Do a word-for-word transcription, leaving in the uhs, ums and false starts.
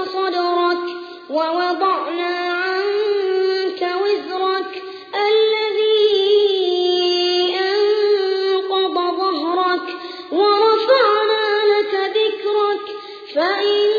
صدرك ووضعنا عنك وزرك الذي أنقض ظهرك ورفعنا لك ذكرك فإن